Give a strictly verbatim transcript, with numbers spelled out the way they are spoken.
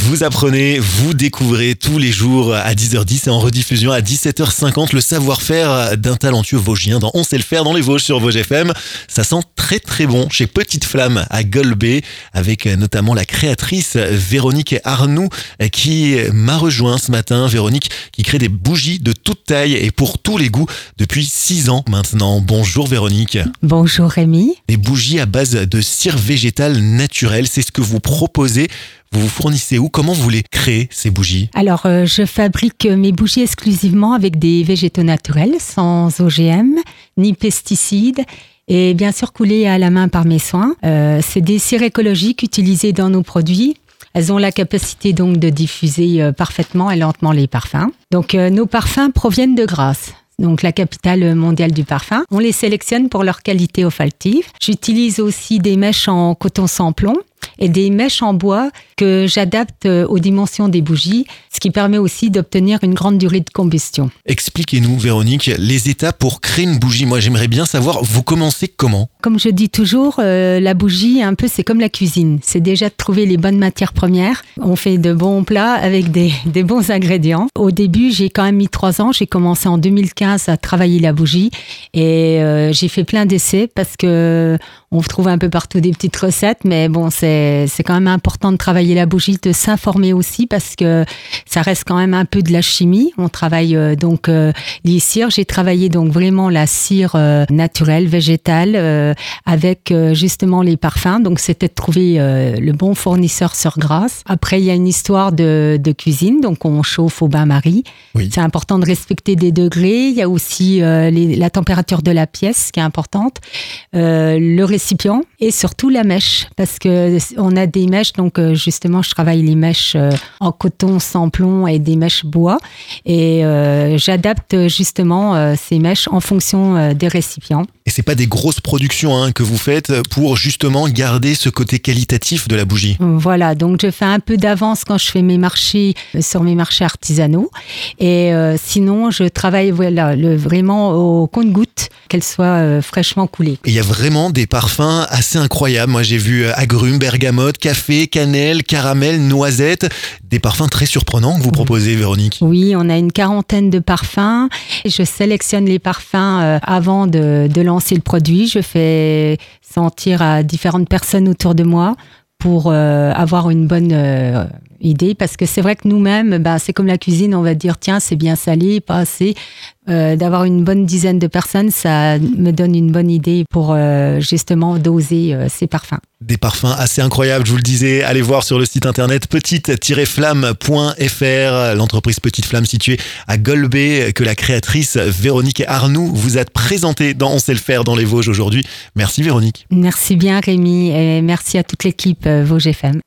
Vous apprenez, vous découvrez tous les jours à dix heures dix et en rediffusion à dix-sept heures cinquante le savoir-faire d'un talentueux Vosgien dans On sait le faire dans les Vosges sur Vosges F M. Ça sent très très bon chez Petite Flamme à Golbet avec notamment la créatrice Véronique Arnoux qui m'a rejoint ce matin. Véronique qui crée des bougies de toute taille et pour tous les goûts depuis six ans maintenant. Bonjour Véronique. Bonjour Rémi. Des bougies à base de cire végétale naturelle, c'est ce que vous proposez. Vous vous fournissez où? Comment vous les créez, ces bougies? Alors, euh, je fabrique mes bougies exclusivement avec des végétaux naturels, sans O G M, ni pesticides, et bien sûr coulées à la main par mes soins. Euh, c'est des cires écologiques utilisées dans nos produits. Elles ont la capacité donc de diffuser euh, parfaitement et lentement les parfums. Donc, euh, nos parfums proviennent de Grasse. Donc la capitale mondiale du parfum. On les sélectionne pour leur qualité olfactive. J'utilise aussi des mèches en coton sans plomb et des mèches en bois que j'adapte aux dimensions des bougies, ce qui permet aussi d'obtenir une grande durée de combustion. Expliquez-nous, Véronique, les étapes pour créer une bougie. Moi, j'aimerais bien savoir, vous commencez comment? Comme je dis toujours, euh, la bougie, un peu, c'est comme la cuisine. C'est déjà de trouver les bonnes matières premières. On fait de bons plats avec des, des bons ingrédients. Au début, j'ai quand même mis trois ans. J'ai commencé en deux mille quinze à travailler la bougie et euh, j'ai fait plein d'essais parce que on trouve un peu partout des petites recettes, mais bon, c'est, c'est quand même important de travailler la bougie, de s'informer aussi parce que ça reste quand même un peu de la chimie. On travaille euh, donc euh, les cires. J'ai travaillé donc vraiment la cire euh, naturelle, végétale, euh, avec euh, justement les parfums. Donc c'était de trouver euh, le bon fournisseur sur Grasse. Après, il y a une histoire de, de cuisine, donc on chauffe au bain-marie. Oui. C'est important de respecter des degrés. Il y a aussi euh, les, la température de la pièce qui est importante, euh, le récipient et surtout la mèche, parce que on a des mèches, donc euh, justement je travaille les mèches euh, en coton sans plomb et des mèches bois et euh, j'adapte justement euh, ces mèches en fonction euh, des récipients. Et c'est pas des grosses productions hein, que vous faites pour justement garder ce côté qualitatif de la bougie. Voilà, donc je fais un peu d'avance quand je fais mes marchés euh, sur mes marchés artisanaux et euh, sinon je travaille voilà le, vraiment au compte-gouttes, qu'elles soient euh, fraîchement coulées. Il y a vraiment des parfums assez incroyables. Moi j'ai vu agrumes, bergamote, café, cannelle, caramel, noisette. Des parfums très surprenants que vous proposez, Véronique. Oui, on a une quarantaine de parfums. Je sélectionne les parfums euh, avant de, de lancer le produit. Je fais sentir à différentes personnes autour de moi pour euh, avoir une bonne euh, idée. Parce que c'est vrai que nous-mêmes, ben, c'est comme la cuisine, on va dire tiens, c'est bien salé, pas assez. Euh, d'avoir une bonne dizaine de personnes, ça me donne une bonne idée pour euh, justement doser euh, ces parfums. Des parfums assez incroyables, je vous le disais. Allez voir sur le site internet petite tiret flamme point f r, l'entreprise Petite Flamme située à Golbet, que la créatrice Véronique Arnoux vous a présentée dans On sait le faire dans les Vosges aujourd'hui. Merci Véronique. Merci bien Rémi et merci à toute l'équipe Vosges F M.